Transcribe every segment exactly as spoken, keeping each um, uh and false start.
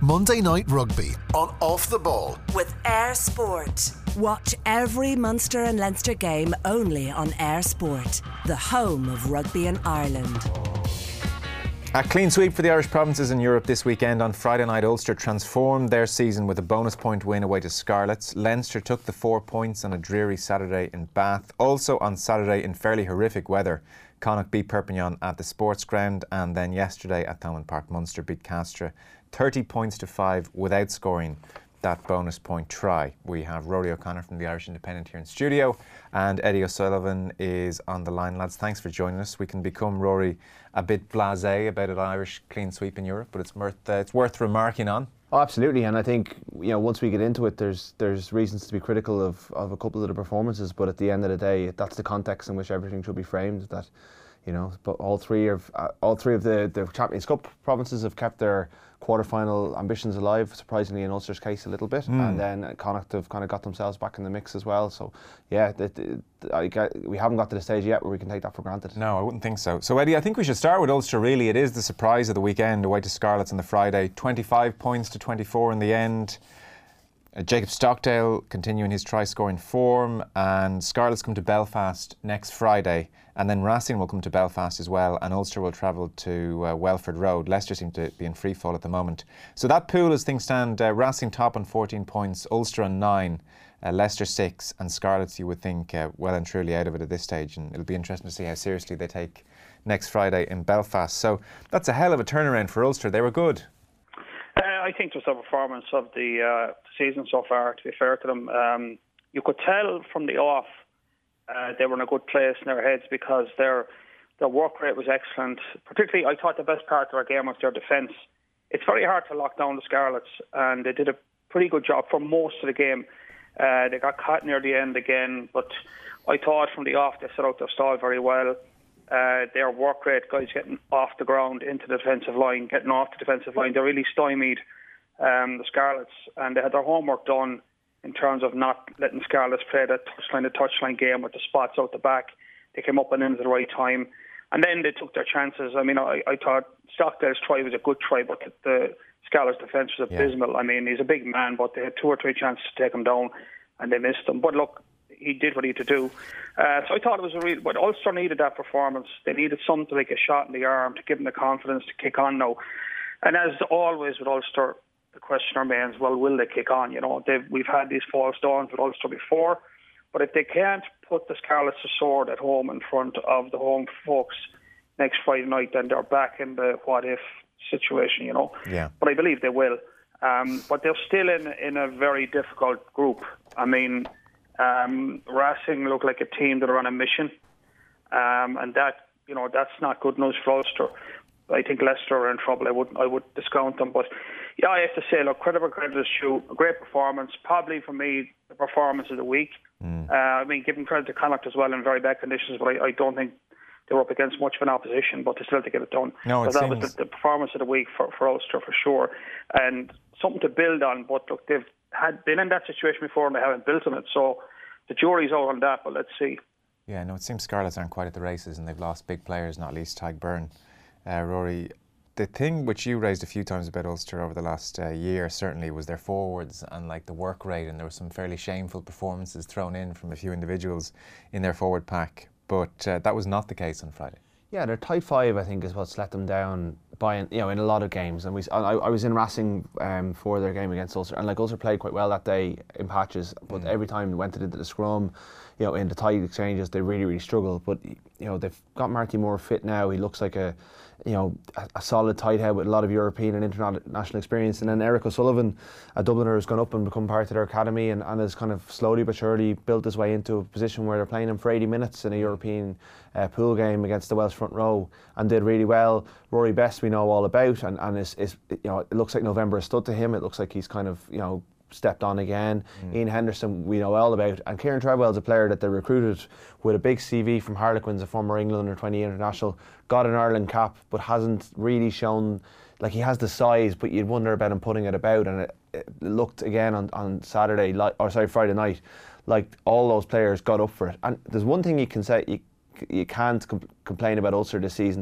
Monday Night Rugby on Off the Ball with Air Sport. Watch every Munster and Leinster game only on Air Sport, the home of rugby in Ireland. A clean sweep for the Irish provinces in Europe this weekend. On Friday night, Ulster transformed their season with a bonus point win away to Scarlets. Leinster took the four points on a dreary Saturday in Bath. Also on Saturday, in fairly horrific weather, Connacht beat Perpignan at the Sports Ground, and then yesterday at Thomond Park, Munster beat Castres thirty points to five without scoring that bonus point try. We have Rory O'Connor from the Irish Independent here in studio, and Eddie O'Sullivan is on the line. Lads, thanks for joining us. We can become, Rory, a bit blasé about an Irish clean sweep in Europe, but it's worth uh, it's worth remarking on. Oh, absolutely, and I think, you know, once we get into it, there's there's reasons to be critical of, of a couple of the performances, but at the end of the day, that's the context in which everything should be framed. That, you know, but all three of uh, all three of the, the Champions Cup provinces have kept their quarter-final ambitions alive, surprisingly in Ulster's case a little bit, mm. and then Connacht have kind of got themselves back in the mix as well. So yeah, it, it, I get, we haven't got to the stage yet where we can take that for granted. No, I wouldn't think so. So Eddie, I think we should start with Ulster really. It is the surprise of the weekend, away to Scarlets on the Friday. twenty-five points to twenty-four in the end. Uh, Jacob Stockdale continuing his try-scoring form, and Scarlets come to Belfast next Friday, and then Racing will come to Belfast as well, and Ulster will travel to uh, Welford Road. Leicester seem to be in free fall at the moment. So that pool, as things stand, uh, Racing top on fourteen points, Ulster on nine, uh, Leicester six, and Scarlets, you would think, uh, well and truly out of it at this stage, and it'll be interesting to see how seriously they take next Friday in Belfast. So that's a hell of a turnaround for Ulster. They were good. Uh, I think just the performance of the uh, season so far, to be fair to them, um, you could tell from the off uh, they were in a good place in their heads, because their their work rate was excellent. Particularly, I thought the best part of their game was their defence. It's very hard to lock down the Scarlets, and they did a pretty good job for most of the game. Uh, they got caught near the end again, but I thought from the off they set out their stall very well. Uh, their work rate, guys getting off the ground into the defensive line, getting off the defensive line, they really stymied um, the Scarlets, and they had their homework done in terms of not letting Scarlets play that touchline to touchline game with the spots out the back. They came up and in at the right time, and then they took their chances. I mean, I, I thought Stockdale's try was a good try, but the, the Scarlets defence was abysmal. Yeah. I mean, he's a big man, but they had two or three chances to take him down, and they missed him. But look, he did what he had to do. Uh, so I thought it was a real... But Ulster needed that performance. They needed something like a shot in the arm to give them the confidence to kick on now. And as always with Ulster, the question remains, well, will they kick on? You know, they've, we've had these false dawns with Ulster before, but if they can't put the Scarlets to sword at home in front of the home folks next Friday night, then they're back in the what-if situation, you know. Yeah. But I believe they will. Um, but they're still in, in a very difficult group. I mean... Um, Racing look like a team that are on a mission, um, and that you know that's not good news for Ulster. I think Leicester are in trouble. I would I would discount them, but yeah, I have to say, look, credit where credit is due. A great performance, probably for me the performance of the week. Mm. Uh, I mean, giving credit to Connacht as well in very bad conditions, but I, I don't think they were up against much of an opposition, but they still had to get it done. No, it so that seems... was the, the performance of the week for, for Ulster for sure, and something to build on. But look, they've had been in that situation before and they haven't built on it, so the jury's out on that, but let's see. Yeah, no, it seems Scarlets aren't quite at the races, and they've lost big players, not least Tadhg Beirne. Uh, Rory, the thing which you raised a few times about Ulster over the last uh, year certainly was their forwards and like the work rate, and there were some fairly shameful performances thrown in from a few individuals in their forward pack, but uh, that was not the case on Friday. Yeah, their tight five, I think, is what's let them down by, you know, in a lot of games. And we, I, I was in Racing um, for their game against Ulster, and like Ulster played quite well that day in patches, but mm. every time they went into the scrum, you know, in the tight exchanges, they really, really struggled. But you know, they've got Marty Moore fit now. He looks like a, you know, a, a solid tight head with a lot of European and international experience. And then Eric O'Sullivan, a Dubliner, has gone up and become part of their academy, and, and has kind of slowly but surely built his way into a position where they're playing him for eighty minutes in a European uh, pool game against the Welsh front row, and did really well. Rory Best we know all about, and, and is, is, you know, it looks like November has stood to him. It looks like he's kind of, you know, stepped on again. Mm. Ian Henderson we know all about, and Kieran Treadwell's a player that they recruited with a big C V from Harlequins, a former England under twenty international, got an Ireland cap but hasn't really shown, like, he has the size, but you'd wonder about him putting it about, and it, it looked again on, on Saturday, like, or sorry, Friday night, like all those players got up for it. And there's one thing you can say, you, you can't com- complain about Ulster this season,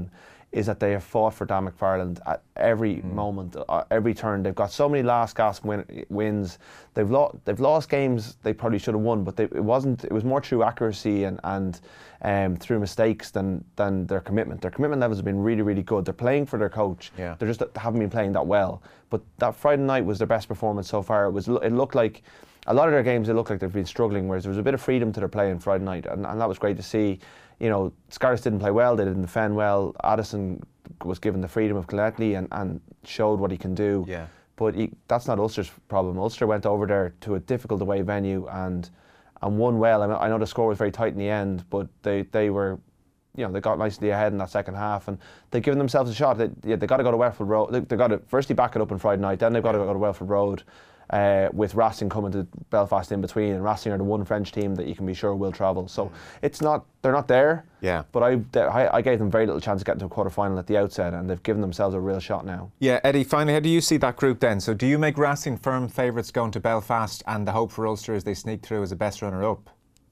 is that they have fought for Dan McFarland at every mm. moment, uh, every turn. They've got so many last gasp win, wins. They've lost. They've lost games they probably should have won, but they, it wasn't. It was more through accuracy and and um, through mistakes than than their commitment. Their commitment levels have been really, really good. They're playing for their coach. Yeah. They just haven't been playing that well. But that Friday night was their best performance so far. It was. It looked like a lot of their games. It looked like they've been struggling. Whereas there was a bit of freedom to their play on Friday night, and, and that was great to see. You know, Scarlets didn't play well. They didn't defend well. Addison was given the freedom of Kilkenny and, and showed what he can do. Yeah. But he, that's not Ulster's problem. Ulster went over there to a difficult away venue and and won well. I, mean, I know the score was very tight in the end, but they, they were, you know, they got nicely ahead in that second half and they've given themselves a shot. They, yeah, they got to go to Welford Road. They, they got to firstly back it up on Friday night. Then they've got to go to Welford Road. Uh, with Racing coming to Belfast in between, and Racing are the one French team that you can be sure will travel. So mm. it's not, they're not there. Yeah. But I, I, I gave them very little chance of getting to a quarter final at the outset, and they've given themselves a real shot now. Yeah, Eddie. Finally, how do you see that group then? So do you make Racing firm favourites going to Belfast, and the hope for Ulster is they sneak through as a best runner-up?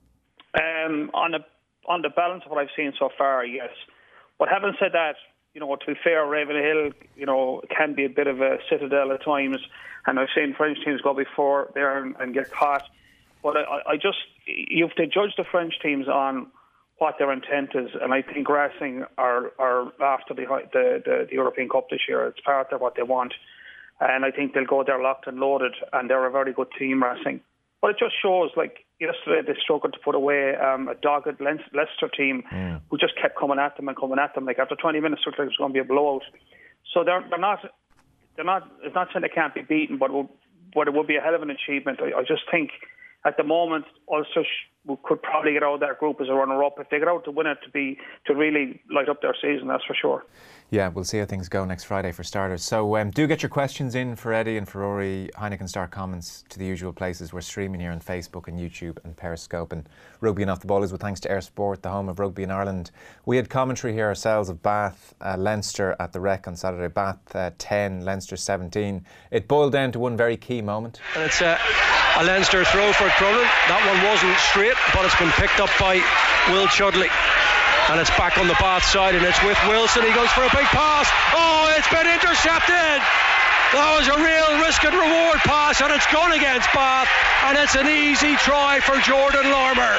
Um, on the on the balance of what I've seen so far, yes. But having said that, you know, to be fair, Ravenhill, you know, can be a bit of a citadel at times. And I've seen French teams go before there and, and get caught. But I, I just, you have to judge the French teams on what their intent is. And I think Racing are, are after the, the, the, the European Cup this year. It's part of what they want. And I think they'll go there locked and loaded. And they're a very good team, Racing. But it just shows, like, yesterday they struggled to put away um, a dogged Le- Leicester team mm. who just kept coming at them and coming at them. Like, after twenty minutes, it looked like it was going to be a blowout. So they're, they're not... They're not. It's not saying they can't be beaten, but it will, but it would be a hell of an achievement. I, I just think at the moment Ulster sh- could probably get out of that group as a runner-up. If they get out to win it, to be to really light up their season, that's for sure. Yeah, we'll see how things go next Friday for starters. So um, do get your questions in for Eddie and for Rory. Heineken Star comments to the usual places. We're streaming here on Facebook and YouTube and Periscope. And Rugby and Off the Ball is with thanks to Air Sport, the home of rugby in Ireland. We had commentary here ourselves of Bath, uh, Leinster at the Rec on Saturday. Bath uh, ten, Leinster seventeen. It boiled down to one very key moment. And it's a, a Leinster throw for Cronin. That one wasn't straight, but it's been picked up by Will Chudley. And it's back on the Bath side, and it's with Wilson. He goes for a big pass. Oh, it's been intercepted. That was a real risk and reward pass, and it's gone against Bath, and it's an easy try for Jordan Larmour.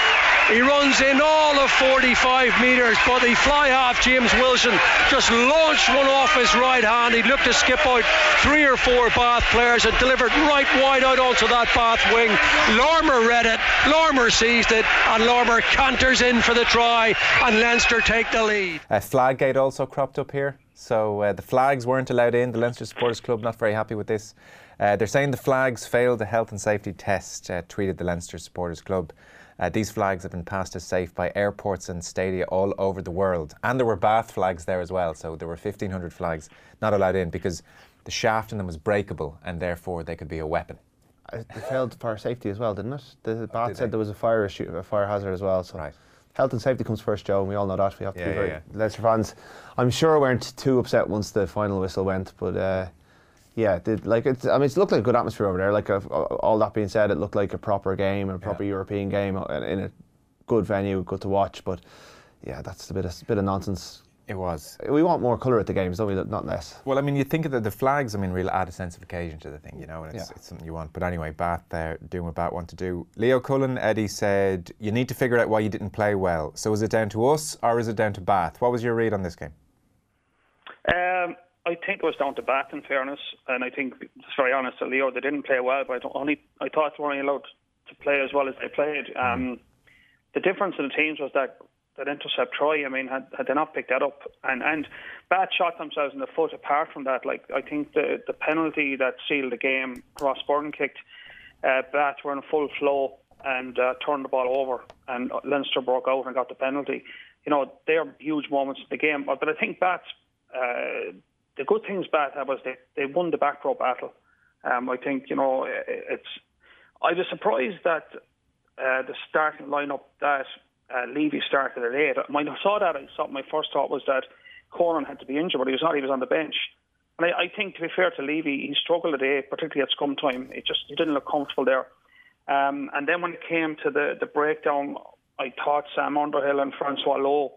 He runs in all of forty-five metres, but the fly half James Wilson just launched one off his right hand. He looked to skip out three or four Bath players and delivered right wide out onto that Bath wing. Larmour read it, Larmour seized it, and Larmour canters in for the try, and Leinster take the lead. Uh, Flaggate also cropped up here. So uh, the flags weren't allowed in. The Leinster Supporters Club not very happy with this. Uh, they're saying the flags failed the health and safety test, uh, tweeted the Leinster Supporters Club. Uh, these flags have been passed as safe by airports and stadia all over the world. And there were Bath flags there as well. So there were fifteen hundred flags not allowed in because the shaft in them was breakable and therefore they could be a weapon. It failed fire safety as well, didn't it? The Bath Did said they? there was a fire issue, a fire hazard as well. So right. Health and safety comes first, Joe, and we all know that. We have to yeah, be very yeah, yeah. Leinster fans. I'm sure weren't too upset once the final whistle went, but uh, yeah, did, like it's, I mean, it looked like a good atmosphere over there. Like a, all that being said, it looked like a proper game, a proper yeah. European game in a good venue, good to watch. But yeah, that's a bit of bit of nonsense. It was. We want more colour at the games, don't we? Not less. Well, I mean, you think of the, the flags. I mean, really add a sense of occasion to the thing, you know, and it's, yeah. it's something you want. But anyway, Bath there doing what Bath want to do. Leo Cullen, Eddie said, you need to figure out why you didn't play well. So is it down to us or is it down to Bath? What was your read on this game? Um, I think it was down to Bath, in fairness, and I think, just very honest, to Leo, they didn't play well. But I, don't, only I thought they were only allowed to play as well as they played. Um, mm. The difference in the teams was that. That intercept try, I mean, had, had they not picked that up, and and Bath shot themselves in the foot. Apart from that, like I think the the penalty that sealed the game, Ross Burton kicked, uh, Bath were in full flow and uh, turned the ball over, and Leinster broke out and got the penalty. You know, they are huge moments in the game. But, but I think Bath, uh, the good things Bath had was they they won the back row battle. Um, I think you know it's. I was surprised that uh, the starting lineup that. Uh, Levy started at eight. When I saw that, I saw, my first thought was that Conan had to be injured, but he was not. He was on the bench. And I, I think, to be fair to Levy, he struggled at eight, particularly at scrum time. It just he didn't look comfortable there. Um, and then when it came to the, the breakdown, I thought Sam Underhill and Francois Lowe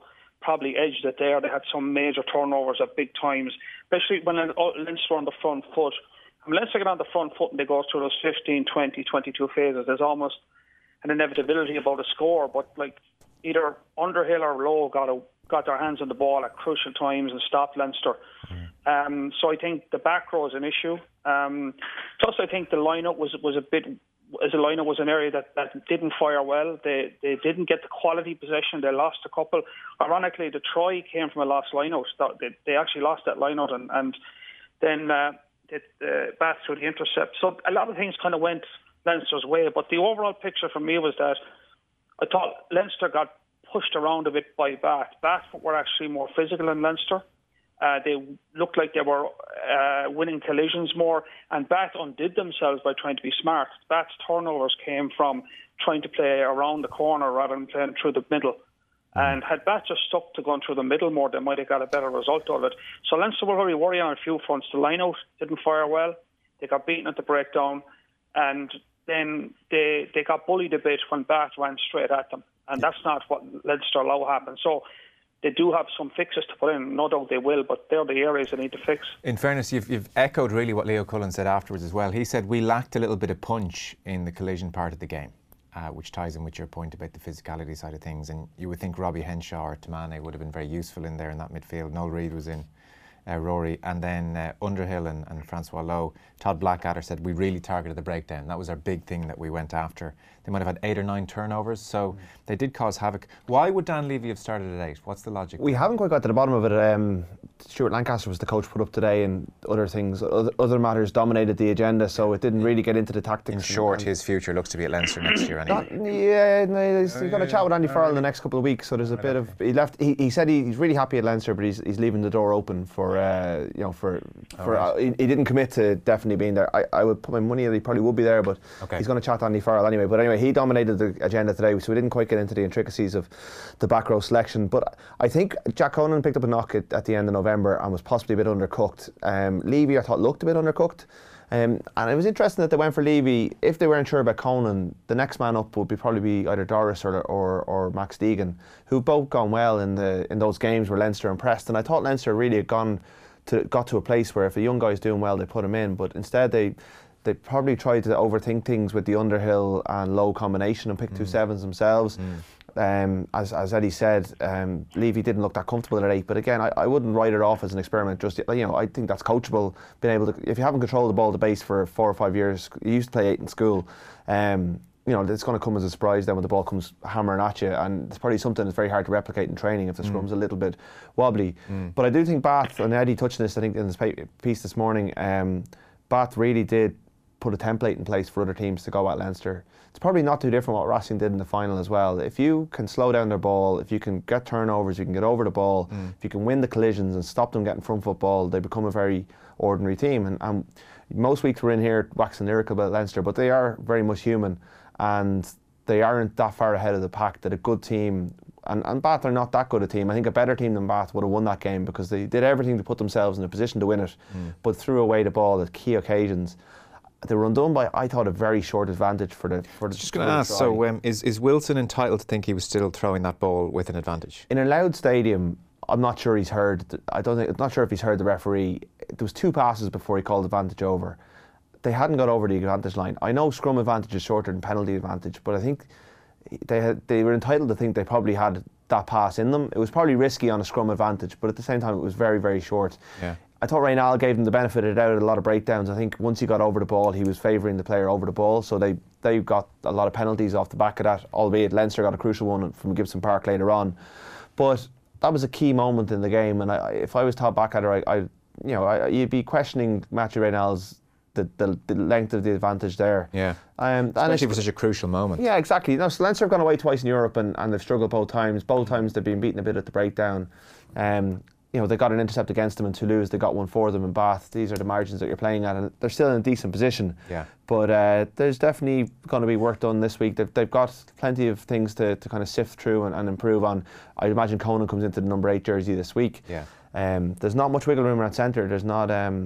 probably edged it there. They had some major turnovers at big times, especially when Leinster were on the front foot. When Leinster get on the front foot and they go through those fifteen, twenty, twenty-two phases, there's almost an inevitability about a score. But like either Underhill or Lowe got a, got their hands on the ball at crucial times and stopped Leinster. Mm. Um, so I think the back row is an issue. Um, plus, I think the lineup was was a bit. As a lineup was an area that, that didn't fire well. They they didn't get the quality possession. They lost a couple. Ironically, the try came from a lost lineout. They, they actually lost that lineout, and and then uh, it, uh, back through the intercept. So a lot of things kind of went Leinster's way. But the overall picture for me was that I thought Leinster got pushed around a bit by Bath. Bath were actually more physical than Leinster. Uh, they looked like they were uh, winning collisions more, and Bath undid themselves by trying to be smart. Bath's turnovers came from trying to play around the corner rather than playing through the middle. Mm. And had Bath just stuck to going through the middle more, they might have got a better result of it. So Leinster were very worried on a few fronts. The line-out didn't fire well. They got beaten at the breakdown, and then they they got bullied a bit when Bath ran straight at them. And that's not what Leinster allow happen. So they do have some fixes to put in. No doubt they will, but they're the areas they need to fix. In fairness, you've, you've echoed really what Leo Cullen said afterwards as well. He said we lacked a little bit of punch in the collision part of the game, uh, which ties in with your point about the physicality side of things. And you would think Robbie Henshaw or Tamane would have been very useful in there in that midfield. Noel Reid was in, uh, Rory, and then uh, Underhill and, and Francois Lowe. Todd Blackadder said we really targeted the breakdown. That was our big thing that we went after. They might have had eight or nine turnovers, so mm. they did cause havoc. Why would Dan Levy have started at eight? What's the logic? We there? haven't quite got to the bottom of it. Um, Stuart Lancaster was the coach put up today, and other things, other, other matters dominated the agenda, so it didn't really get into the tactics. In short, and, his future looks to be at Leinster next year anyway. Not, yeah, no, he's, he's got a chat with Andy Farrell in the next couple of weeks, so there's a bit of. He left. He, he said he, he's really happy at Leinster, but he's he's leaving the door open for uh, you know for for. Right. Uh, he, he didn't commit to definitely being there. I, I would put my money that he probably would be there, but okay. He's going to chat to Andy Farrell anyway. But anyway, he dominated the agenda today, so we didn't quite get into the intricacies of the back row selection. But I think Jack Conan picked up a knock at, at the end of November and was possibly a bit undercooked. Um, Levy, I thought, looked a bit undercooked. Um, and it was interesting that they went for Levy. If they weren't sure about Conan, the next man up would be probably be either Doris or, or, or Max Deegan, who both gone well in the in those games where Leinster impressed. And I thought Leinster really had gone to got to a place where if a young guy's doing well, they put him in. But instead they they probably tried to overthink things with the Underhill and Lowe combination and pick mm. two sevens themselves. Mm. Um, as, as Eddie said, um, Levy didn't look that comfortable at eight, but again, I, I wouldn't write it off as an experiment. Just you know, I think that's coachable. Being able to, if you haven't controlled the ball at the base for four or five years, you used to play eight in school. Um, you know, it's going to come as a surprise then when the ball comes hammering at you, and it's probably something that's very hard to replicate in training if the mm. scrum's a little bit wobbly. Mm. But I do think Bath, and Eddie touched on this, I think in his piece this morning, um, Bath really did put a template in place for other teams to go at Leinster. It's probably not too different what Racing did in the final as well. If you can slow down their ball, if you can get turnovers, you can get over the ball, mm. if you can win the collisions and stop them getting front foot ball, they become a very ordinary team. And, and most weeks we're in here waxing lyrical about Leinster, but they are very much human, and they aren't that far ahead of the pack that a good team, and, and Bath are not that good a team. I think a better team than Bath would have won that game because they did everything to put themselves in a position to win it, mm. but threw away the ball at key occasions. They were undone by, I thought, a very short advantage for the for the. Just going to ask, try. so um, is is Wilson entitled to think he was still throwing that ball with an advantage? In a loud stadium, I'm not sure he's heard. I don't think. I'm not sure if he's heard the referee. There was two passes before he called advantage over. They hadn't got over the advantage line. I know scrum advantage is shorter than penalty advantage, but I think they had, they were entitled to think they probably had that pass in them. It was probably risky on a scrum advantage, but at the same time, it was very very short. Yeah. I thought Raynal gave them the benefit of the doubt at a lot of breakdowns. I think once he got over the ball, he was favouring the player over the ball, so they, they got a lot of penalties off the back of that, albeit Leinster got a crucial one from Gibson Park later on. But that was a key moment in the game, and I, if I was Todd Blackadder, I, I, you know, I, you'd be questioning Matthew Raynal's the, the, the length of the advantage there. Yeah, um, especially for such a crucial moment. Yeah, exactly. No, so Leinster have gone away twice in Europe, and, and they've struggled both times. Both times they've been beaten a bit at the breakdown. Um, You know, they got an intercept against them in Toulouse, they got one for them in Bath. These are the margins that you're playing at, and they're still in a decent position. Yeah. But uh, there's definitely going to be work done this week. They've, they've got plenty of things to, to kind of sift through and, and improve on. I imagine Conan comes into the number eight jersey this week. Yeah. Um, there's not much wiggle room around centre. There's not, um,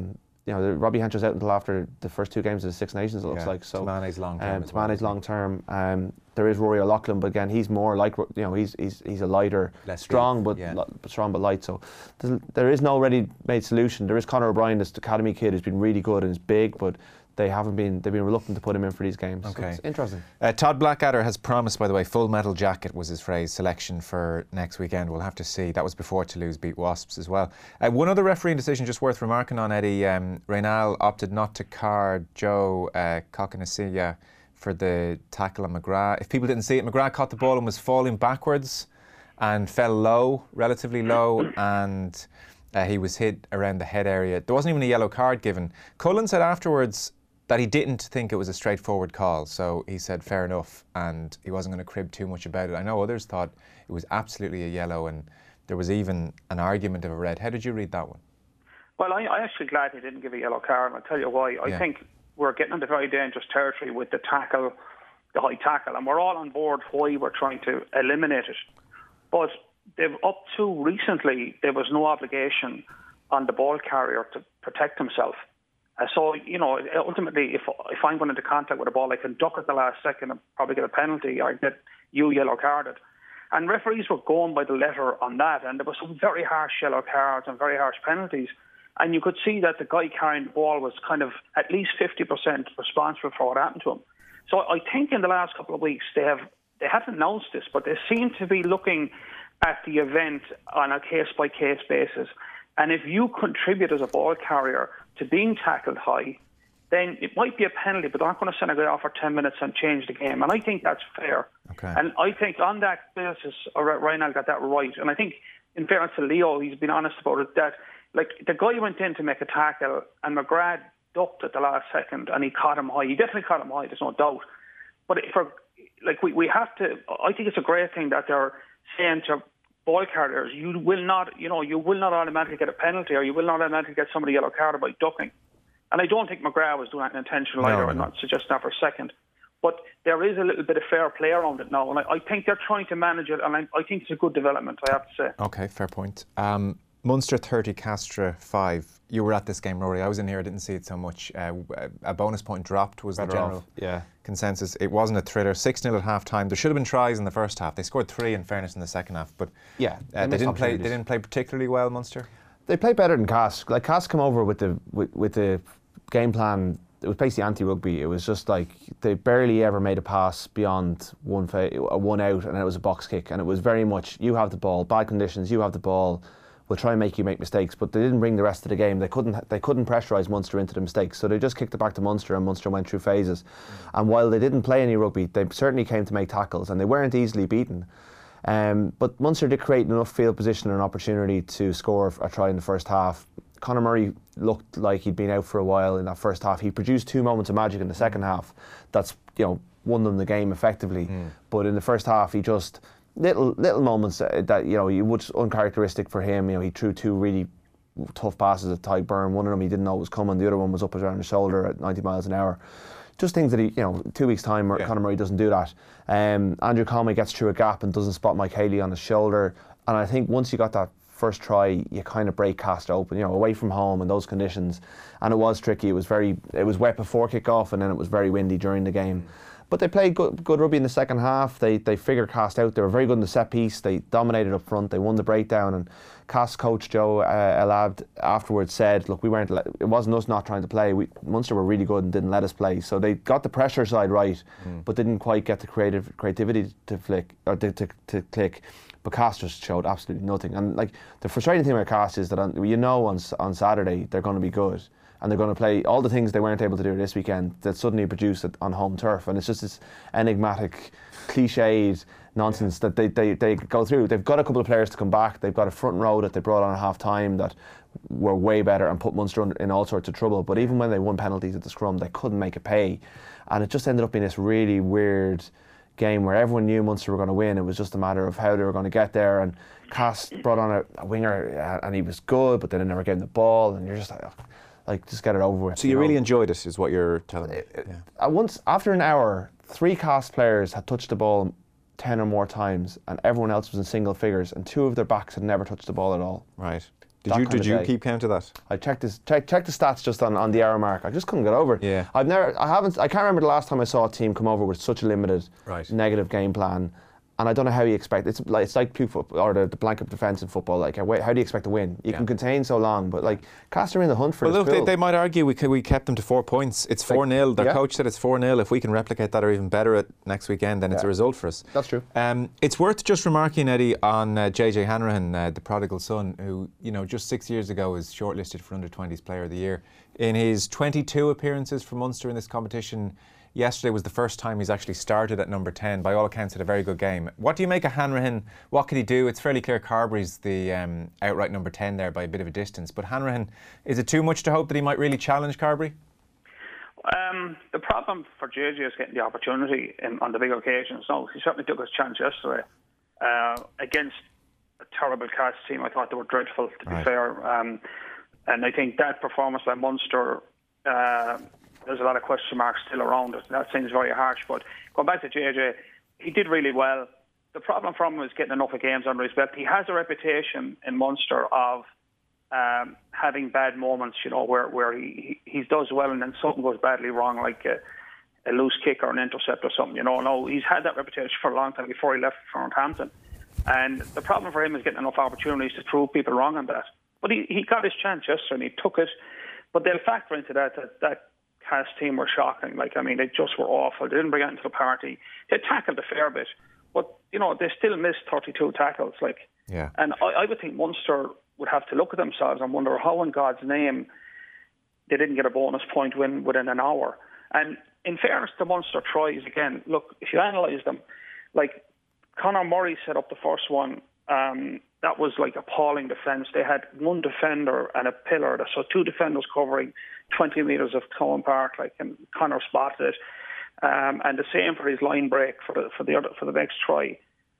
you know, the, Robbie Hencher's out until after the first two games of the Six Nations. It looks Yeah, like so. Mane's long term. Um, as well, Mane's isn't he? long term. Um, there is Rory O'Loughlin, but again, he's more like, you know, he's he's he's a lighter, Less strong speed, but yeah. li- strong but light. So there's- there is no ready-made solution. There is Conor O'Brien, this academy kid, who's been really good and is big, but they haven't been. They've been reluctant to put him in for these games. So Okay. it's interesting. Uh, Todd Blackadder has promised, by the way, full metal jacket was his phrase, selection for next weekend. We'll have to see. That was before Toulouse beat Wasps as well. Uh, one other refereeing decision just worth remarking on, Eddie. Um, Reynal opted not to card Joe uh, Cokanasiga for the tackle on McGrath. If people didn't see it, McGrath caught the ball and was falling backwards and fell low, relatively low, and uh, he was hit around the head area. There wasn't even a yellow card given. Cullen said afterwards that he didn't think it was a straightforward call, so he said fair enough, and he wasn't going to crib too much about it. I know others thought it was absolutely a yellow, and there was even an argument of a red. How did you read that one? Well, I, I'm actually glad he didn't give a yellow card, and I'll tell you why. I Yeah. think we're getting into very dangerous territory with the tackle, the high tackle, and we're all on board why we're trying to eliminate it. But they've up to recently, there was no obligation on the ball carrier to protect himself. Uh, so, you know, ultimately, if if I'm going into contact with a ball, I can duck at the last second and probably get a penalty or get you yellow carded. And referees were going by the letter on that, and there were some very harsh yellow cards and very harsh penalties. And you could see that the guy carrying the ball was kind of at least fifty percent responsible for what happened to him. So I think in the last couple of weeks they have they haven't announced this, but they seem to be looking at the event on a case by case basis. And if you contribute as a ball carrier to being tackled high, then it might be a penalty, but they're not going to send a guy off for ten minutes and change the game. And I think that's fair. Okay. And I think on that basis, Ryan got that right. And I think, in fairness to Leo, he's been honest about it, that like the guy went in to make a tackle and McGrath ducked at the last second and he caught him high. He definitely caught him high, there's no doubt. But for like we, we have to, I think it's a great thing that they're saying to ball carriers, you will not, you know, you will not automatically get a penalty, or you will not automatically get somebody yellow carded by ducking. And I don't think McGrath was doing that intentional No, either. no. I'm not suggesting that for a second. But there is a little bit of fair play around it now, and I, I think they're trying to manage it, and I, I think it's a good development, I have to say. Okay, fair point. Um, Munster thirty, Castra five. You were at this game, Rory. I was in here, I didn't see it so much. Uh, a bonus point dropped was Better the general off, yeah. consensus. It wasn't a thriller. six nil at half time. There should have been tries in the first half. They scored three, in fairness, in the second half. But Yeah, uh, they they, missed didn't play, they opportunities. didn't play particularly well, Munster. They play better than Cass. Like Cass come over with the with, with the game plan. It was basically anti-rugby. It was just like they barely ever made a pass beyond one fa- one out, and it was a box kick. And it was very much you have the ball, bad conditions, you have the ball. We'll try and make you make mistakes, but they didn't bring the rest of the game. They couldn't. They couldn't pressurise Munster into the mistakes, so they just kicked it back to Munster, and Munster went through phases. Mm. And while they didn't play any rugby, they certainly came to make tackles, and they weren't easily beaten. Um, but Munster did create enough field position and opportunity to score a try in the first half. Conor Murray looked like he'd been out for a while in that first half. He produced two moments of magic in the second half. That's, you know, won them the game effectively. Mm. But in the first half, he just little little moments that, you know, you would uncharacteristic for him. You know, he threw two really tough passes at Ty Byrne. One of them he didn't know was coming. The other one was up around his shoulder at ninety miles an hour. Just things that he, you know, two weeks time, yeah. Conor Murray doesn't do that. Um, Andrew Conway gets through a gap and doesn't spot Mike Haley on his shoulder. And I think once you got that first try, you kind of break Castra open, you know, away from home in those conditions. And it was tricky. It was very, it was wet before kick-off, and then it was very windy during the game. But they played good, good rugby in the second half. They they figured Cast out. They were very good in the set piece. They dominated up front. They won the breakdown. And Cast coach Joe uh, Elabd afterwards said, "Look, we weren't. Le- it wasn't us not trying to play. We, Munster were really good and didn't let us play. So they got the pressure side right, mm. but didn't quite get the creative creativity to flick or to, to, to click." But Cast just showed absolutely nothing. And like the frustrating thing about Cast is that on, you know on on Saturday they're going to be good. And they're going to play all the things they weren't able to do this weekend that suddenly produce it on home turf. And it's just this enigmatic, cliched nonsense that they, they, they go through. They've got a couple of players to come back. They've got a front row that they brought on at half time that were way better and put Munster in all sorts of trouble. But even when they won penalties at the scrum, they couldn't make it pay. And it just ended up being this really weird game where everyone knew Munster were going to win. It was just a matter of how they were going to get there. And Cass brought on a, a winger and he was good, but then they never gave him the ball. And you're just like... Like, just get it over with. So you, you know? really enjoyed it, is what you're telling me. Yeah. Once, after an hour, three Cast players had touched the ball ten or more times, and everyone else was in single figures, and two of their backs had never touched the ball at all. Right. Did you did you keep count of that? I checked this, check, checked the stats just on, on the hour mark. I just couldn't get over it. Yeah. I've never, I haven't, I can't remember the last time I saw a team come over with such a limited, right. negative game plan. And I don't know how you expect it's like it's like football, or the, the blanket defence in football. Like, how do you expect to win? You yeah. can contain so long, but like Castor in the hunt for. Well, this look, pool. they, they might argue we we kept them to four points. It's four like, nil. Their yeah. coach said it's four nil. If we can replicate that or even better at next weekend, then yeah. it's a result for us. That's true. Um, it's worth just remarking, Eddie, on uh, J J Hanrahan, uh, the prodigal son, who you know just six years ago was shortlisted for under twenties Player of the Year. In his twenty-two appearances for Munster in this competition, yesterday was the first time he's actually started at number ten. By all accounts, had a very good game. What do you make of Hanrahan? What could he do? It's fairly clear Carberry's the um, outright number ten there by a bit of a distance. But Hanrahan, is it too much to hope that he might really challenge Carberry? Um, the problem for J J is getting the opportunity in, on the big occasions. No, he certainly took his chance yesterday uh, against a terrible Cast team. I thought they were dreadful, to be right. fair. Um, and I think that performance by Munster, uh, there's a lot of question marks still around it. That seems very harsh. But going back to J J, he did really well. The problem for him was getting enough of games under his belt. He has a reputation in Munster of um, having bad moments, you know, where, where he, he does well and then something goes badly wrong, like a, a loose kick or an intercept or something, you know. No, he's had that reputation for a long time before he left for Northampton. And the problem for him is getting enough opportunities to prove people wrong on that. But he, he got his chance yesterday and he took it. But they'll factor into that that, that Cast team were shocking. Like, I mean, they just were awful. They didn't bring it into the party. They tackled a fair bit. But, you know, they still missed thirty-two tackles. Like, yeah. And I, I would think Munster would have to look at themselves and wonder how in God's name they didn't get a bonus point win within an hour. And in fairness to Munster tries, again, look, if you analyse them, like Conor Murray set up the first one, um, that was like appalling defence. They had one defender and a pillar, so two defenders covering twenty metres of Cowan Park, like, and Conor spotted it. Um, and the same for his line break for the for the other, for the next try.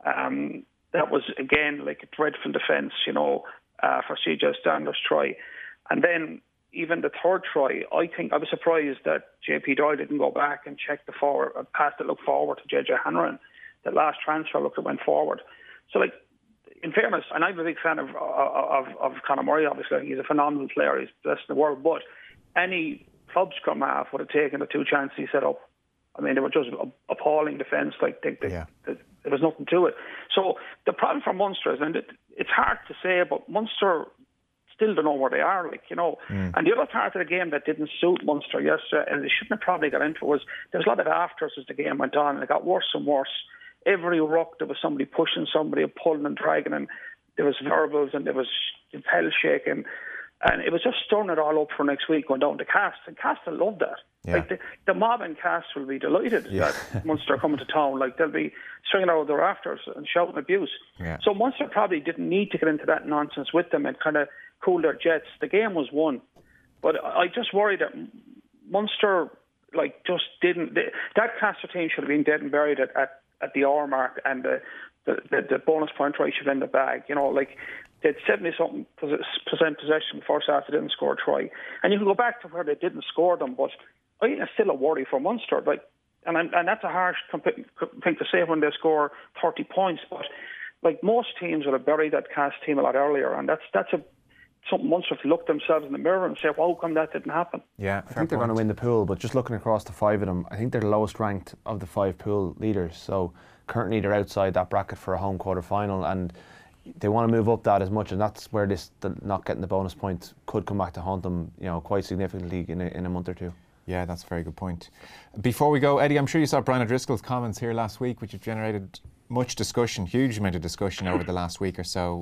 Um, that was again like a dreadful defence, you know, uh, for C J Stander's try. And then even the third try, I think I was surprised that J P Doyle didn't go back and check the forward, uh, pass that look forward to J J Hanrahan. The last transfer look that went forward. So like, in fairness, and I'm a big fan of of, of Conor Murray. Obviously, he's a phenomenal player. He's the best in the world. But any club scrum half would have taken the two chances he set up. I mean, they were just appalling defence. Like, they, they, yeah. they, there was nothing to it. So the problem for Munster is, and it, it's hard to say, but Munster still don't know where they are. Like, you know. Mm. And the other part of the game that didn't suit Munster yesterday, and they shouldn't have probably got into, was there was a lot of afters as the game went on, and it got worse and worse. Every ruck, there was somebody pushing somebody, pulling and dragging, and there was verbals and there was hell shaking. And it was just stirring it all up for next week going down to Cast. And Cast will love that. Yeah. Like the, the mob in Cast will be delighted yeah. that Munster are coming to town. Like, they'll be stringing out their rafters and shouting abuse. Yeah. So Munster probably didn't need to get into that nonsense with them and kind of cool their jets. The game was won. But I just worry that Munster, like, just didn't... They, that Castor team should have been dead and buried at, at, at the hour mark, and the, the, the, the bonus point try should have been in the bag. You know, like... They had seventy-something percent possession first half, they didn't score a try. And you can go back to where they didn't score them, but I think it's still a worry for Munster. Like, and and that's a harsh thing to say when they score thirty points. But like, most teams would have buried that Cast team a lot earlier, and that's that's a something Munster to look themselves in the mirror and say, well, how come that didn't happen? Yeah, I think they're going to win the pool, but just looking across the five of them, I think they're the lowest ranked of the five pool leaders. So currently they're outside that bracket for a home quarter final, and they want to move up that as much, and that's where this the not getting the bonus points could come back to haunt them, you know, quite significantly in a, in a month or two. Yeah, that's a very good point. Before we go, Eddie, I'm sure you saw Brian O'Driscoll's comments here last week, which have generated much discussion, huge amount of discussion over the last week or so.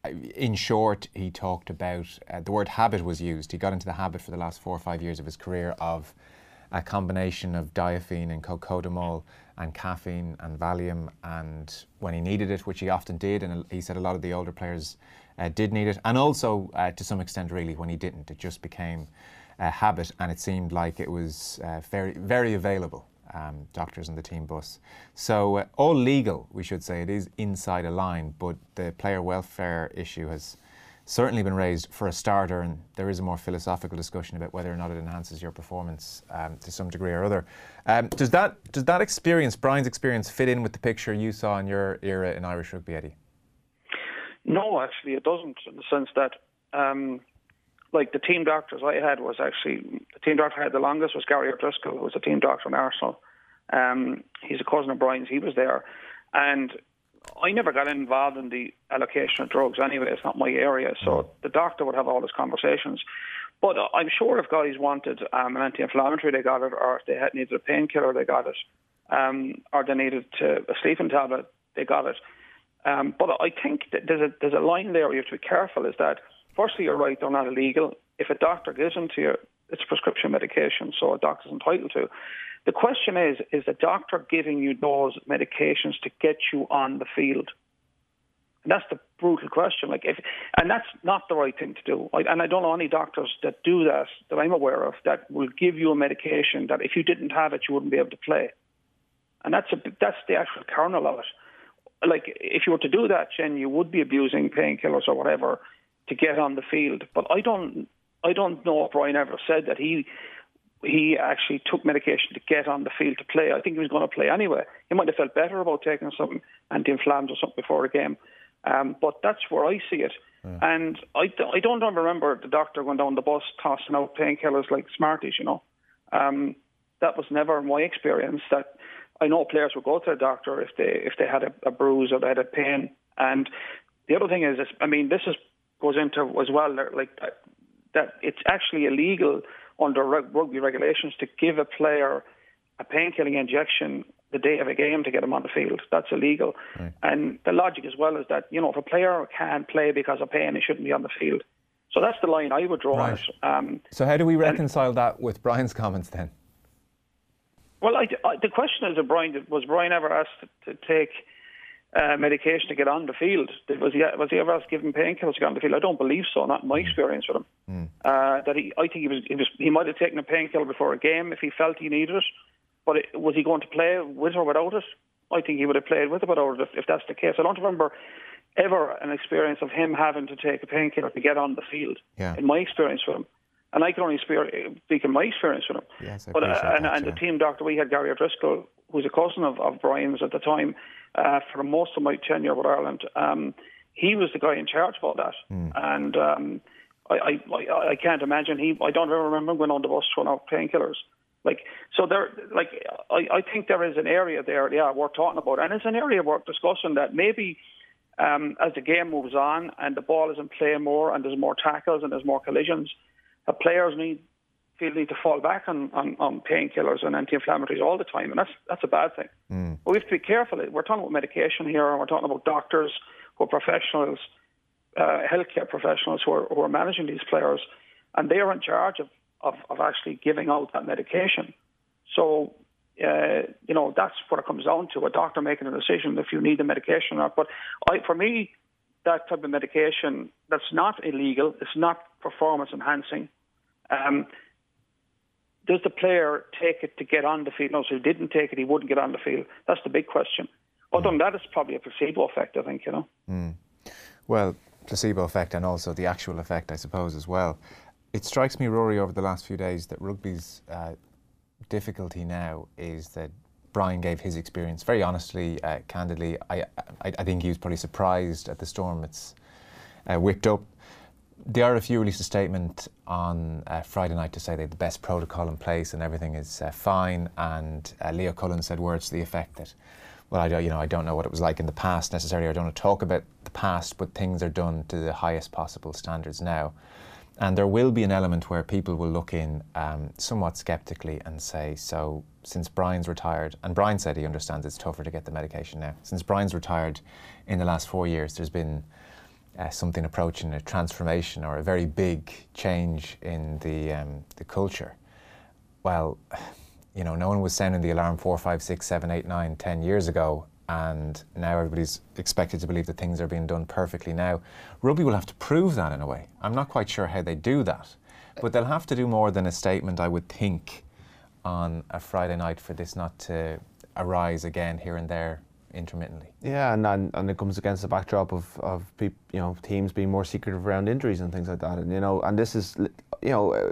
In short, he talked about, uh, the word habit was used. He got into the habit for the last four or five years of his career of a combination of diaphene and cocodamol and caffeine and Valium, and when he needed it, which he often did, and he said a lot of the older players uh, did need it, and also uh, to some extent really when he didn't, it just became a habit, and it seemed like it was uh, very, very available, um, doctors in the team bus. So uh, all legal, we should say. It is inside a line, but the player welfare issue has certainly been raised for a starter, and there is a more philosophical discussion about whether or not it enhances your performance um, to some degree or other. Um, does that does that experience, Brian's experience, fit in with the picture you saw in your era in Irish rugby, Eddie? No, actually, it doesn't, in the sense that Um, like the team doctors I had was actually, the team doctor I had the longest was Gary O'Driscoll, who was a team doctor in Arsenal. Um, he's a cousin of Brian's, he was there. And I never got involved in the allocation of drugs anyway, it's not my area, so the doctor would have all his conversations. But I'm sure if guys wanted um, an anti-inflammatory, they got it, or if they had needed a painkiller, they got it, um, or they needed to, a sleeping tablet, they got it. Um, but I think that there's a there's a line there you have to be careful, is that, firstly, you're right, they're not illegal. If a doctor gives them to you, it's prescription medication, so a doctor's entitled to. The question is, is the doctor giving you those medications to get you on the field? And that's the brutal question. Like, if, and that's not the right thing to do. I, and I don't know any doctors that do that, that I'm aware of, that will give you a medication that if you didn't have it, you wouldn't be able to play. And that's a, that's the actual kernel of it. Like, if you were to do that, Jen, you would be abusing painkillers or whatever to get on the field. But I don't, I don't know if Brian ever said that he he actually took medication to get on the field to play. I think he was going to play anyway. He might have felt better about taking some anti-inflammatory or something before a game. Um, but that's where I see it. Yeah. And I, I don't remember the doctor going down the bus tossing out painkillers like Smarties, you know. Um, that was never my experience. That I know players would go to a doctor if they if they had a, a bruise or they had a pain. And the other thing is, is I mean, this is goes into as well, like that, that it's actually illegal under rugby regulations to give a player a painkilling injection the day of a game to get him on the field. That's illegal. Right. And the logic as well is that, you know, if a player can't play because of pain, he shouldn't be on the field. So that's the line I would draw right. on it. Um, so how do we reconcile and, that with Brian's comments then? Well, I, I, the question is, Brian, was Brian ever asked to, to take uh, medication to get on the field? Was he, was he ever asked to give him painkillers to get on the field? I don't believe so, not in my mm. experience with him. Mm. Uh, that he, I think he was, he was, he might have taken a painkiller before a game if he felt he needed it. But it, was he going to play with or without it? I think he would have played with or without it if, if that's the case. I don't remember ever an experience of him having to take a painkiller to get on the field, yeah. in my experience with him. And I can only speak in my experience with him. Yes, I but, uh, and, that, and yeah. the team doctor we had, Gary O'Driscoll, who was a cousin of, of Brian's at the time, uh, for most of my tenure with Ireland, um, he was the guy in charge of all that. Mm. And um, I, I, I can't imagine, he. I don't ever remember him going on the bus throwing out painkillers. Like, so there, like, I, I think there is an area there, yeah, we're talking about, and it's an area worth discussing that maybe um, as the game moves on and the ball is in play more and there's more tackles and there's more collisions, the players need feel need to fall back on, on, on painkillers and anti-inflammatories all the time, and that's that's a bad thing. Mm. But we have to be careful. We're talking about medication here, and we're talking about doctors who are professionals, uh, healthcare professionals who are, who are managing these players, and they are in charge of Of, of actually giving out that medication. So, uh, you know, that's what it comes down to, a doctor making a decision if you need the medication or not. But I, for me, that type of medication, that's not illegal, it's not performance enhancing. Um, does the player take it to get on the field? No, so if he didn't take it, he wouldn't get on the field. That's the big question. Other than that, it's probably a placebo effect, I think, you know. Mm. Well, placebo effect and also the actual effect, I suppose, as well. It strikes me, Rory, over the last few days that rugby's uh, difficulty now is that Brian gave his experience very honestly, uh, candidly. I, I I think he was probably surprised at the storm it's uh, whipped up. The R F U released a statement on uh, Friday night to say they had the best protocol in place and everything is uh, fine. And uh, Leo Cullen said words to the effect that, well, I don't, you know, I don't know what it was like in the past necessarily. I don't want to talk about the past, but things are done to the highest possible standards now. And there will be an element where people will look in um, somewhat sceptically and say, so since Brian's retired, and Brian said he understands it's tougher to get the medication now, since Brian's retired in the last four years, there's been uh, something approaching a transformation or a very big change in the, um, the culture. Well, you know, no one was sounding the alarm four, five, six, seven, eight, nine, ten years ago, and now everybody's expected to believe that things are being done perfectly now. Rugby will have to prove that in a way. I'm not quite sure how they do that, but they'll have to do more than a statement, I would think, on a Friday night for this not to arise again here and there intermittently. Yeah, and and, and it comes against the backdrop of of peop, you know, teams being more secretive around injuries and things like that, and you know, and this is, you know,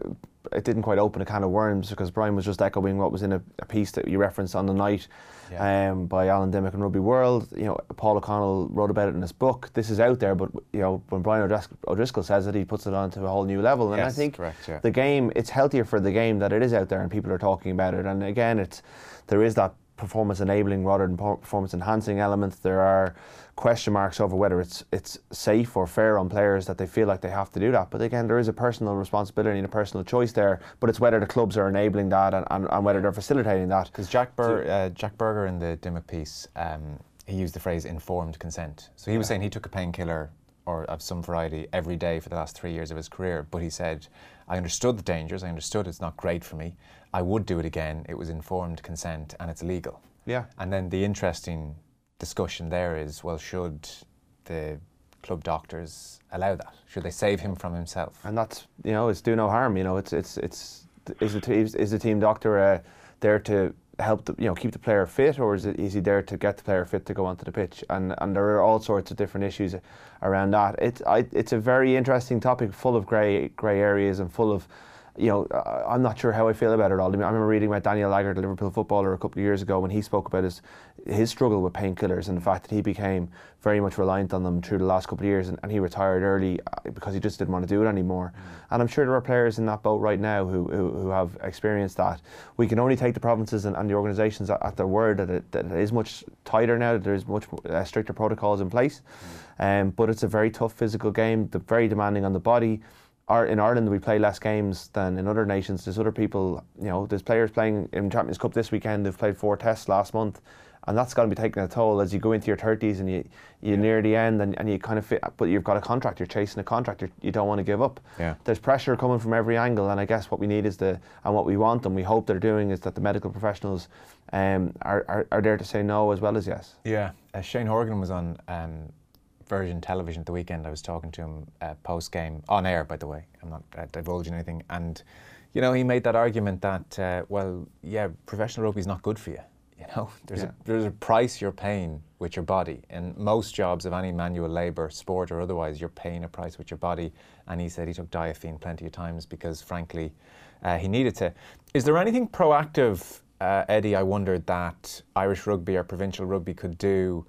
it didn't quite open a can of worms, because Brian was just echoing what was in a, a piece that you referenced on the night yeah. um, by Alan Dimmock in Rugby World. You know, Paul O'Connell wrote about it in his book. This is out there, but you know, when Brian O'Driscoll, O'Driscoll says it, he puts it on to a whole new level. And yes, I think correct, yeah. the game, it's healthier for the game that it is out there and people are talking about it. And again, it's there is that performance enabling rather than performance enhancing element. There are question marks over whether it's it's safe or fair on players that they feel like they have to do that. But again, there is a personal responsibility and a personal choice there. But it's whether the clubs are enabling that and, and, and whether they're facilitating that. Because Jack, Bur- uh, Jack Berger in the Dimmock piece, um, he used the phrase informed consent. So he yeah. was saying he took a painkiller or of some variety every day for the last three years of his career. But he said, I understood the dangers. I understood it's not great for me. I would do it again. It was informed consent and it's legal. Yeah. And then the interesting discussion there is, well, should the club doctors allow that? Should they save him from himself? And that's, you know, it's do no harm. You know, it's it's it's is the is, is the team doctor uh, there to help the, you know, keep the player fit, or is it is he there to get the player fit to go onto the pitch? And and there are all sorts of different issues around that. It's I it's a very interesting topic, full of grey grey areas and full of, you know, I'm not sure how I feel about it all. I, mean, I remember reading about Daniel Laggard, the Liverpool footballer, a couple of years ago when he spoke about his his struggle with painkillers and the fact that he became very much reliant on them through the last couple of years, and, and he retired early because he just didn't want to do it anymore. Mm. And I'm sure there are players in that boat right now who who, who have experienced that. We can only take the provinces and, and the organisations at, at their word that it, that it is much tighter now, that there's much uh, stricter protocols in place. Mm. Um, but it's a very tough physical game, the, very demanding on the body. Our, in Ireland, we play less games than in other nations. There's other people, you know, there's players playing in Champions Cup this weekend who've played four tests last month, and that's going to be taking a toll as you go into your thirties and you, you yeah. near the end and, and you kind of fit, but you've got a contract, you're chasing a contract, you're, you don't want to give up. Yeah. There's pressure coming from every angle, and I guess what we need is the, and what we want and we hope they're doing is that the medical professionals um, are, are, are there to say no as well as yes. Yeah, uh, Shane Horgan was on um, Virgin Television at the weekend. I was talking to him uh, post game, on air by the way, I'm not uh, divulging anything, and you know, he made that argument that uh, well, yeah, professional rugby is not good for you. You know, there's yeah. a there's a price you're paying with your body. In most jobs of any manual labour, sport or otherwise, you're paying a price with your body. And he said he took Diafine plenty of times because, frankly, uh, he needed to. Is there anything proactive, uh, Eddie, I wondered, that Irish rugby or provincial rugby could do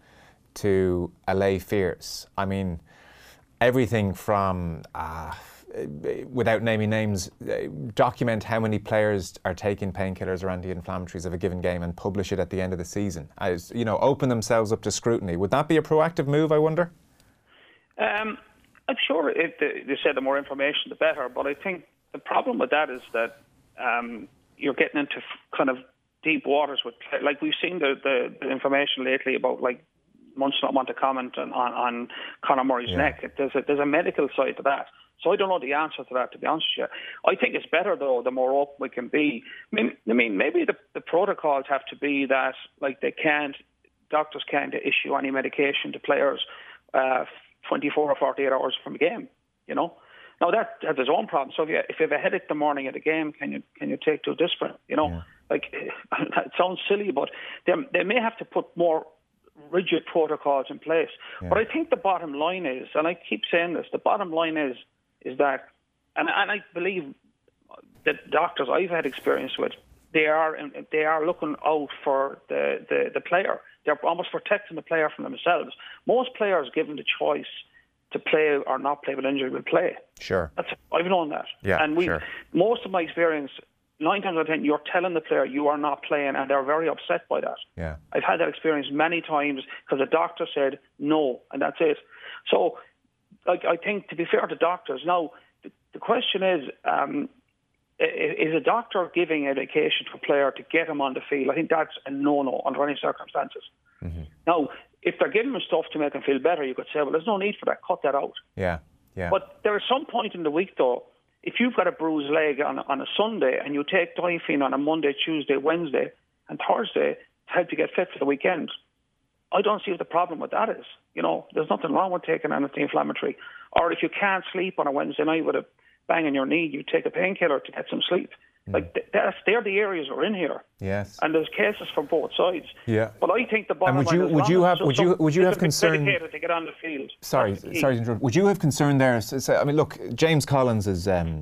to allay fears? I mean, everything from, uh, without naming names, document how many players are taking painkillers or anti-inflammatories of a given game and publish it at the end of the season. As you know, open themselves up to scrutiny. Would that be a proactive move, I wonder? Um, I'm sure if the, they said the more information, the better. But I think the problem with that is that um, you're getting into kind of deep waters with, like we've seen the, the, the information lately about like Munch not want to comment on, on, on Conor Murray's yeah. neck. There's a, there's a medical side to that. So I don't know the answer to that, to be honest with you. I think it's better, though, the more open we can be. I mean, I mean maybe the, the protocols have to be that, like, they can't, doctors can't issue any medication to players uh, twenty-four or forty-eight hours from a game, you know. Now, that has its own problem. So if you, if you have a headache the morning of the game, can you can you take two Disprin, you know? Yeah. Like, it sounds silly, but they, they may have to put more rigid protocols in place. Yeah. But I think the bottom line is, and I keep saying this, the bottom line is, is that, and, and I believe that doctors I've had experience with, they are they are looking out for the, the, the player. They're almost protecting the player from themselves. Most players, given the choice to play or not play with injury, will play. Sure. That's, I've known that. Yeah, and we, sure. most of my experience, nine times out of ten, you're telling the player you are not playing, and they're very upset by that. Yeah. I've had that experience many times because the doctor said no, and that's it. So, like, I think, to be fair to doctors, now, the, the question is, um, is a doctor giving a medication to a player to get him on the field? I think that's a no-no under any circumstances. Mm-hmm. Now, if they're giving him stuff to make him feel better, you could say, well, there's no need for that, cut that out. Yeah, yeah. But there is some point in the week, though, if you've got a bruised leg on, on a Sunday and you take Diafine on a Monday, Tuesday, Wednesday and Thursday to help you get fit for the weekend, I don't see what the problem with that is. You know, there's nothing wrong with taking an anti-inflammatory. Or if you can't sleep on a Wednesday night with a bang in your knee, you take a painkiller to get some sleep. Mm. Like, that's, they're the areas we're in here. Yes. And there's cases for both sides. Yeah. But I think the bottom and would you, line is would you have so, would you would you have concern to get on the field? Sorry, sorry to interrupt. Would you have concern there? So, so, I mean, look, James Collins is um,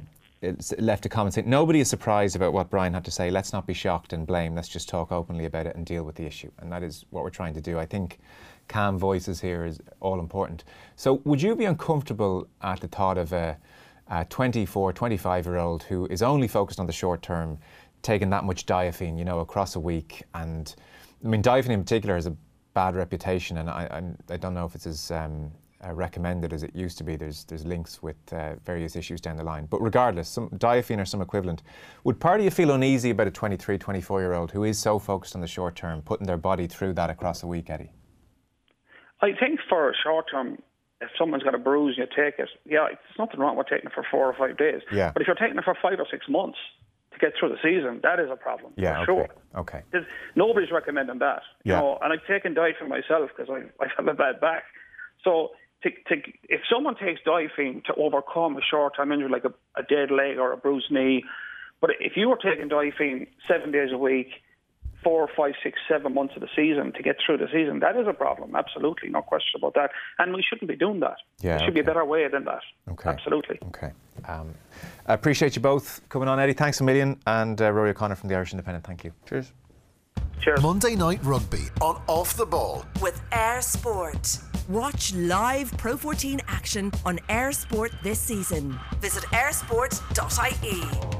left a comment saying, nobody is surprised about what Brian had to say. Let's not be shocked and blame. Let's just talk openly about it and deal with the issue. And that is what we're trying to do. I think calm voices here is all important. So would you be uncomfortable at the thought of a, a twenty-four, twenty-five-year-old who is only focused on the short term, taking that much diaphene, you know, across a week? And I mean, diaphene in particular has a bad reputation, and I, I, I don't know if it's as um, uh, recommended as it used to be. There's there's links with uh, various issues down the line. But regardless, some diaphene or some equivalent. Would part of you feel uneasy about a twenty-three, twenty-four-year-old who is so focused on the short term, putting their body through that across a week, Eddie? I think for short term, if someone's got a bruise and you take it, yeah, there's nothing wrong with taking it for four or five days. Yeah. But if you're taking it for five or six months to get through the season, that is a problem. Yeah, for okay. sure. Okay. There's, nobody's recommending that. You Yeah. know, and I've taken diaphene myself because I, I have a bad back. So to, to, if someone takes diaphene to overcome a short-term injury like a, a dead leg or a bruised knee, but if you were taking diaphene seven days a week, four, five, six, seven months of the season to get through the season, that is a problem. Absolutely, no question about that. And we shouldn't be doing that. Yeah, there should be a okay. better way than that. Okay. Absolutely. Okay. Um, I appreciate you both coming on, Eddie. Thanks a million. And uh, Rory O'Connor from the Irish Independent. Thank you. Cheers. Cheers. Monday Night Rugby on Off the Ball. With Air Sport. Watch live Pro fourteen action on Air Sport this season. Visit air sport dot I E.